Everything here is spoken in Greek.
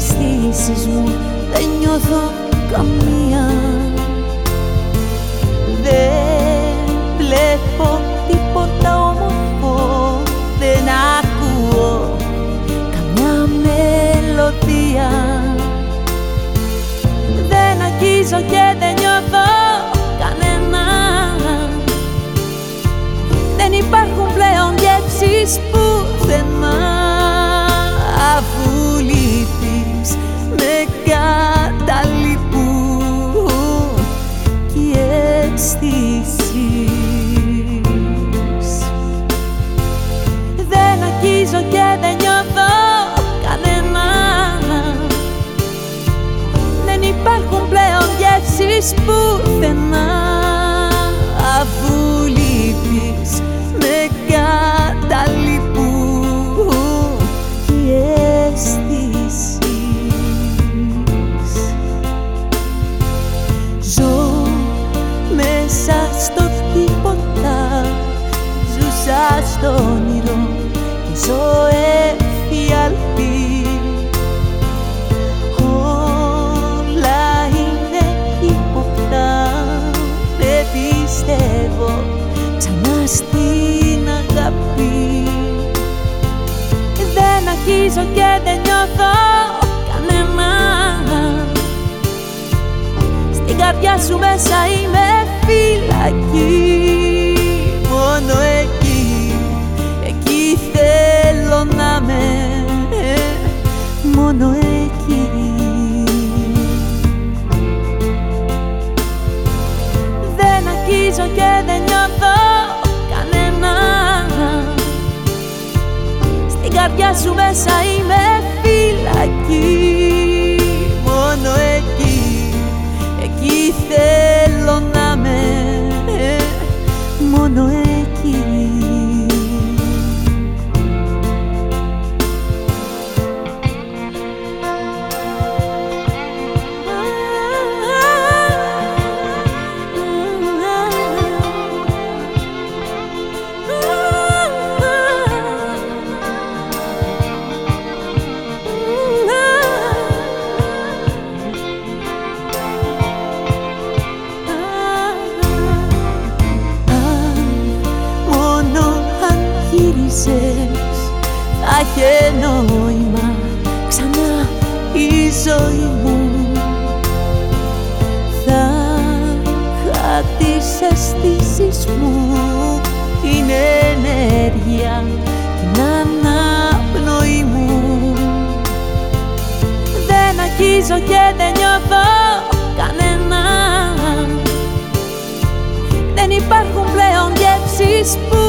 αισθήσεις μου δεν νιώθω καμία. Δεν βλέπω τίποτα όμορφο, δεν ακούω καμιά μελωδία. Δεν αγγίζω και δεν νιώθω κανένα. Δεν υπάρχουν πλέον γεύσεις πουθενά. Αφού λείπεις με καταλυπούν κι οι αισθήσεις. Δεν αγγίζω και δεν νιώθω κανένα. Δεν υπάρχουν πλέον γεύσεις πουθενά. Αφού λείπεις με καταλυπούν κι οι αισθήσεις. Ζω μέσα στο τίποτα, ζούσα στο όνειρο και ζω εφιαλτή. Όλα είναι ύποπτα, δεν πιστεύω ξανά στην αγάπη. Δεν αγγίζω και δεν νιώθω κανένα. Στην καρδιά σου μέσα είμαι φυλακή. Μόνο εκεί, εκεί θέλω να με, μόνο εκεί. Δεν αγγίζω και δεν νιώθω κανένα. Στην καρδιά σου μέσα είμαι φυλακή. Μόνο εκεί, εκεί θέλω να με, μόνο εκεί. Θα είχε νόημα ξανά η ζωή μου. Θα είχα τις αισθήσεις μου, την ενέργεια, την αναπνοή μου. Δεν αγγίζω και δεν νιώθω κανένα. Δεν υπάρχουν πλέον γεύσεις που